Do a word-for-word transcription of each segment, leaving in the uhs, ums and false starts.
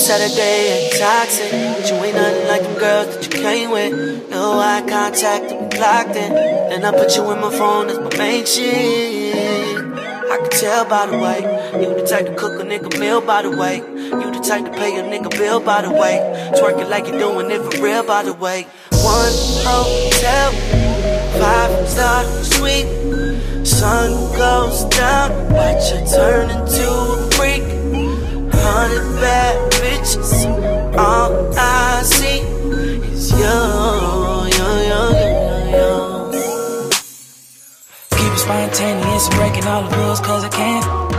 Saturday ain't toxic, but you ain't nothing like them girls that you came with. No eye contact, and we locked in. Then I put you in my phone as my main chick. I can tell by the way you the type to cook a nigga meal by the way. You the type to pay a nigga bill by the way. Twerk it like you doing it for real by the way. One hotel, five star suite. Sun goes down, watch her turn into a freak. Hundred bad bitches, all I see is you, you, you, you, you. Keep it spontaneous, breaking all the rules cause I can,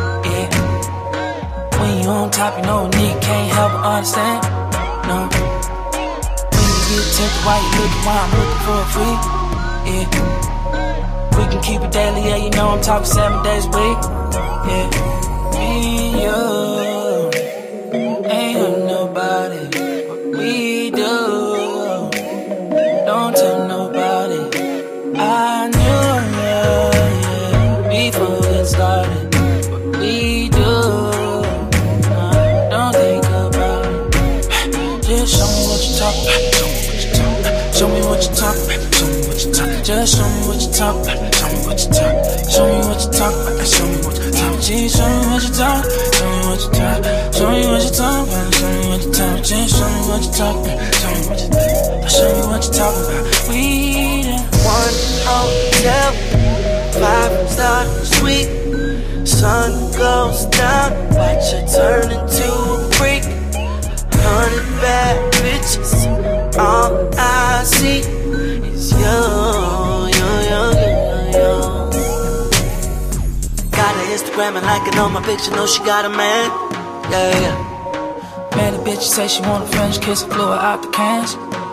yeah. When you on top, you know a nigga can't help but understand, no. When you get tempted while you looking, while I'm looking for a free, yeah. We can keep it daily, yeah, you know I'm talking seven days a week, yeah. Me and you ain't hurt nobody, but we do. Don't tell nobody. I knew, yeah, yeah, before it started, but we do. Nah, don't think about it. Just show me what you talk about. Show me what you talk about. Show me what you talk about. Just show me what you talk about. Show me what you talk. Show me what you talk about. Show me what you talk. Just show me what you talk. Show me what you talk. Show me what you talk about. Show me what you talk. Just show me what you talk about. Show me what you talk. Show me what you talk about. We done one hotel, five star suite. Sun goes down, watch her turn into a freak. Hundred bad bitches, all I see is you, you, you, you, you. Got her Instagram and liking on my picture, know she got a man, yeah, yeah. Mad a bitch say she want a French kiss and blew her out the cans,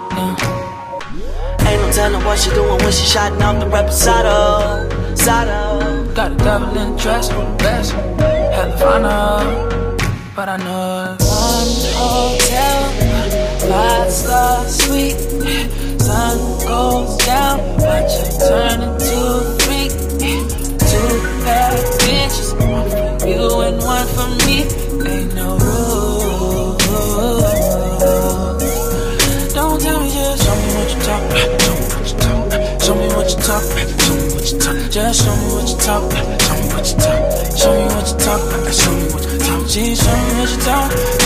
yeah. Ain't no telling what she doing when she shotting off the reposado, Sado. Got a devil in the dress, best, hella fun up, but I know it's one hotel, five star suite. Sun goes down, watch her turn into a freak. Two bad bitches, one for you and one for me. Ain't no rules. Don't tell me, just show me what you talk about. Show me what you talk about. Show me what you talk about. Show me what you talk. Just show me what you talk about. Show me what you talk. Show me what you talk about. Show me what you talk. Just show me what you talk.